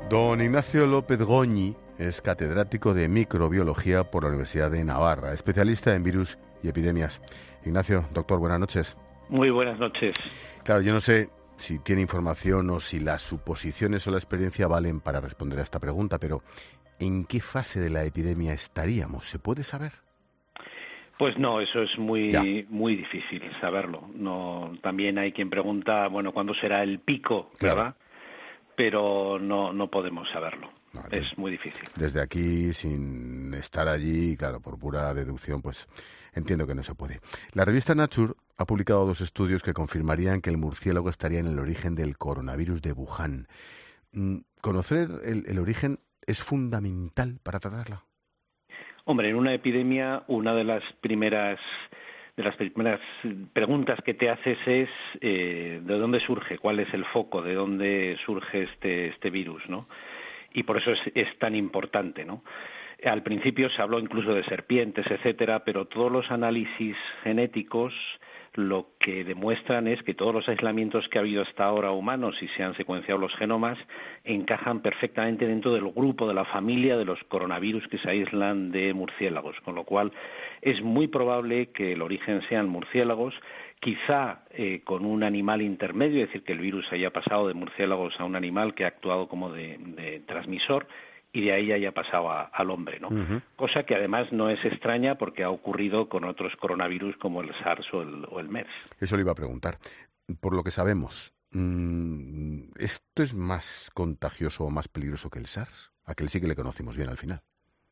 Don Ignacio López Goñi es catedrático de microbiología por la Universidad de Navarra, especialista en virus y epidemias. Ignacio, doctor, buenas noches. Muy buenas noches. Claro, yo no sé si tiene información o si las suposiciones o la experiencia valen para responder a esta pregunta, pero ¿en qué fase de la epidemia estaríamos? ¿Se puede saber? Pues no, eso es muy difícil saberlo. No, también hay quien pregunta, bueno, ¿cuándo será el pico, verdad? Pero no podemos saberlo. No, es muy difícil. Desde aquí, sin estar allí, claro, por pura deducción, pues entiendo que no se puede. La revista Nature ha publicado 2 estudios que confirmarían que el murciélago estaría en el origen del coronavirus de Wuhan. ¿Conocer el origen es fundamental para tratarla? Hombre, en una epidemia, una de las primeras preguntas que te haces es ¿de dónde surge? ¿Cuál es el foco? ¿De dónde surge este virus, no? Y por eso es tan importante, ¿no? Al principio se habló incluso de serpientes, etcétera, pero todos los análisis genéticos lo que demuestran es que todos los aislamientos que ha habido hasta ahora humanos y se han secuenciado los genomas encajan perfectamente dentro del grupo, de la familia de los coronavirus que se aíslan de murciélagos, con lo cual es muy probable que el origen sean murciélagos, quizá con un animal intermedio, es decir, que el virus haya pasado de murciélagos a un animal que ha actuado como de transmisor, y de ahí haya pasado al hombre, ¿no? Uh-huh. Cosa que además no es extraña porque ha ocurrido con otros coronavirus como el SARS o el MERS. Eso le iba a preguntar. Por lo que sabemos, ¿esto es más contagioso o más peligroso que el SARS? Aquel sí que le conocimos bien al final.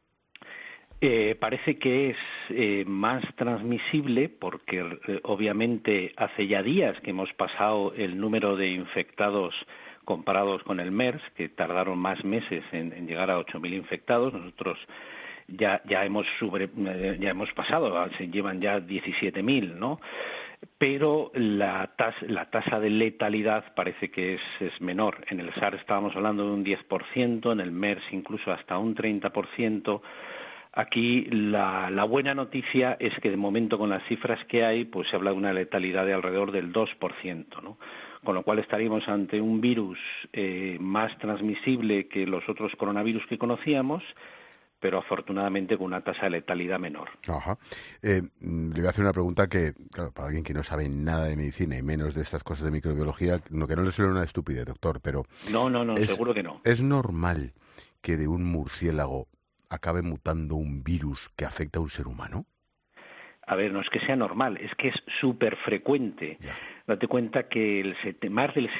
Parece que es más transmisible porque obviamente hace ya días que hemos pasado el número de infectados comparados con el MERS, que tardaron más meses en llegar a 8.000 infectados. Nosotros ya hemos pasado, se llevan ya 17.000, ¿no? Pero la tasa de letalidad parece que es menor. En el SARS estábamos hablando de un 10%, en el MERS incluso hasta un 30%. Aquí la buena noticia es que de momento con las cifras que hay, pues se habla de una letalidad de alrededor del 2%, ¿no? Con lo cual estaríamos ante un virus más transmisible que los otros coronavirus que conocíamos, pero afortunadamente con una tasa de letalidad menor. Ajá. Le voy a hacer una pregunta que, claro, para alguien que no sabe nada de medicina y menos de estas cosas de microbiología, que no le suene una estupidez, doctor, pero... No, seguro que no. ¿Es normal que de un murciélago acabe mutando un virus que afecta a un ser humano? A ver, no es que sea normal, es que es súper frecuente. Date cuenta que más del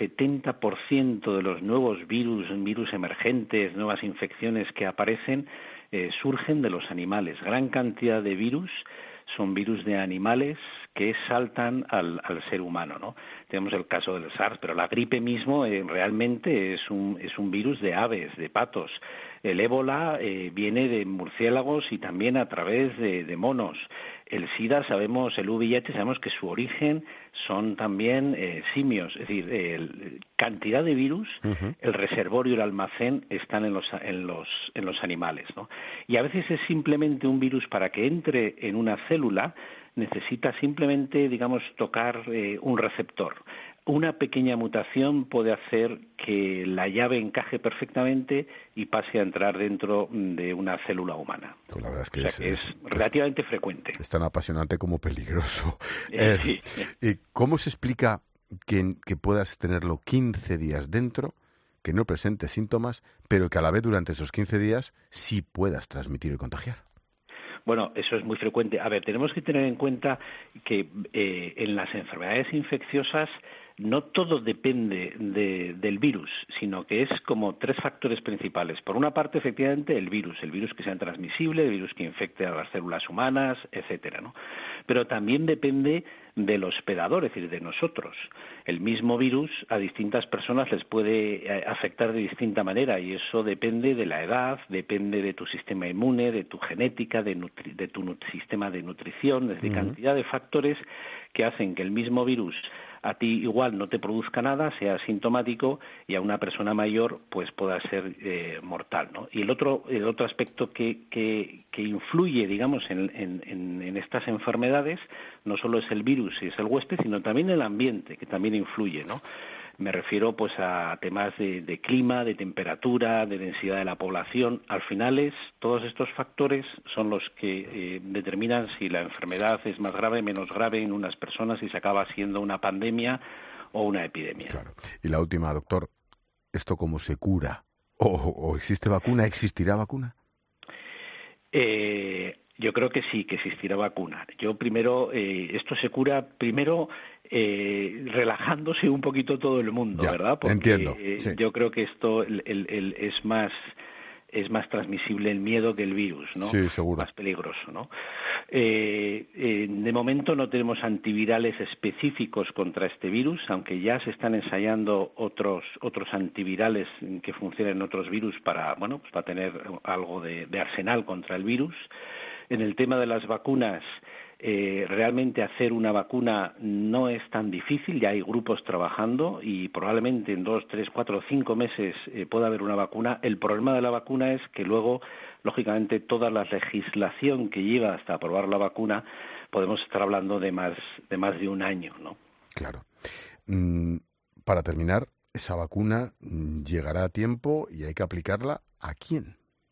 70% de los nuevos virus emergentes, nuevas infecciones que aparecen, surgen de los animales. Gran cantidad de virus son virus de animales que saltan al ser humano, ¿no? Tenemos el caso del SARS, pero la gripe mismo realmente es un virus de aves, de patos. El ébola viene de murciélagos y también a través de monos. El SIDA el VIH sabemos que su origen son también simios, es decir, cantidad de virus, uh-huh. El reservorio y el almacén están en los animales, ¿no? Y a veces es simplemente un virus para que entre en una célula, necesita simplemente, digamos, tocar un receptor. Una pequeña mutación puede hacer que la llave encaje perfectamente y pase a entrar dentro de una célula humana. Pues la verdad es que es relativamente frecuente. Es tan apasionante como peligroso. Sí. ¿Cómo se explica que puedas tenerlo 15 días dentro, que no presente síntomas, pero que a la vez durante esos 15 días sí puedas transmitir y contagiar? Bueno, eso es muy frecuente. A ver, tenemos que tener en cuenta que en las enfermedades infecciosas no todo depende del virus, sino que es como 3 factores principales. Por una parte, efectivamente, el virus que sea transmisible, el virus que infecte a las células humanas, etcétera, ¿no? Pero también depende del hospedador, es decir, de nosotros. El mismo virus a distintas personas les puede afectar de distinta manera y eso depende de la edad, depende de tu sistema inmune, de tu genética, de tu sistema de nutrición, de cantidad de factores que hacen que el mismo virus a ti igual no te produzca nada, sea asintomático y a una persona mayor pues pueda ser mortal, ¿no? Y el otro aspecto que influye, digamos, en estas enfermedades no solo es el virus y es el huésped, sino también el ambiente, que también influye, ¿no? Me refiero pues a temas de clima, de temperatura, de densidad de la población. Al final todos estos factores son los que determinan si la enfermedad es más grave, menos grave en unas personas y se acaba siendo una pandemia o una epidemia. Claro. Y la última, doctor, ¿esto cómo se cura? ¿O existe vacuna? ¿Existirá vacuna? Yo creo que sí, que existirá vacuna. Esto se cura primero relajándose un poquito todo el mundo, ya, ¿verdad? Porque entiendo. Sí. yo creo que esto es más transmisible el miedo que el virus, ¿no? Sí, seguro. Más peligroso, ¿no? De momento no tenemos antivirales específicos contra este virus, aunque ya se están ensayando otros antivirales que funcionan en otros virus para tener algo de arsenal contra el virus. En el tema de las vacunas, realmente hacer una vacuna no es tan difícil, ya hay grupos trabajando y probablemente en 2, 3, 4, 5 meses pueda haber una vacuna. El problema de la vacuna es que luego, lógicamente, toda la legislación que lleva hasta aprobar la vacuna, podemos estar hablando de más de un año, ¿no? Claro. Para terminar, esa vacuna llegará a tiempo y hay que aplicarla ¿a quién?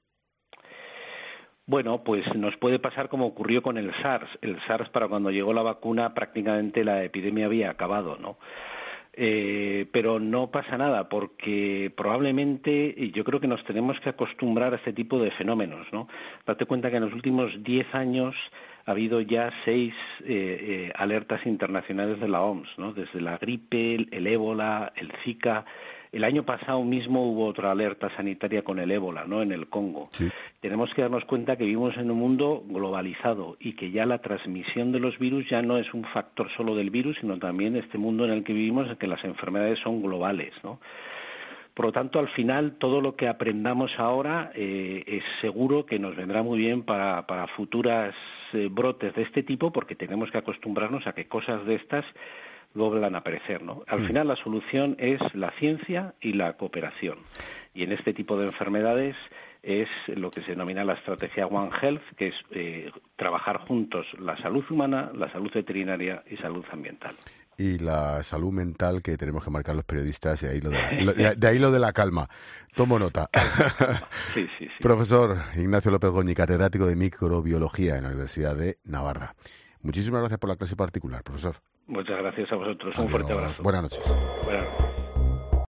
Bueno, pues nos puede pasar como ocurrió con el SARS. El SARS, para cuando llegó la vacuna, prácticamente la epidemia había acabado, ¿no? Pero no pasa nada, porque probablemente yo creo que nos tenemos que acostumbrar a este tipo de fenómenos, ¿no? Date cuenta que en los últimos 10 años ha habido ya 6 alertas internacionales de la OMS, ¿no? Desde la gripe, el ébola, el Zika. El año pasado mismo hubo otra alerta sanitaria con el ébola, ¿no? En el Congo. Sí. Tenemos que darnos cuenta que vivimos en un mundo globalizado y que ya la transmisión de los virus ya no es un factor solo del virus, sino también este mundo en el que vivimos, en que las enfermedades son globales, ¿no? Por lo tanto, al final, todo lo que aprendamos ahora es seguro que nos vendrá muy bien para futuras brotes de este tipo, porque tenemos que acostumbrarnos a que cosas de estas vuelvan a aparecer, ¿no? Al final, la solución es la ciencia y la cooperación. Y en este tipo de enfermedades es lo que se denomina la estrategia One Health, que es trabajar juntos la salud humana, la salud veterinaria y salud ambiental. Y la salud mental que tenemos que marcar los periodistas, y ahí de ahí lo de la calma. Tomo nota. Sí. Profesor Ignacio López Goñi, catedrático de microbiología en la Universidad de Navarra. Muchísimas gracias por la clase particular, profesor. Muchas gracias a vosotros. Adiós. Un fuerte abrazo. Buenas noches. Buenas noches.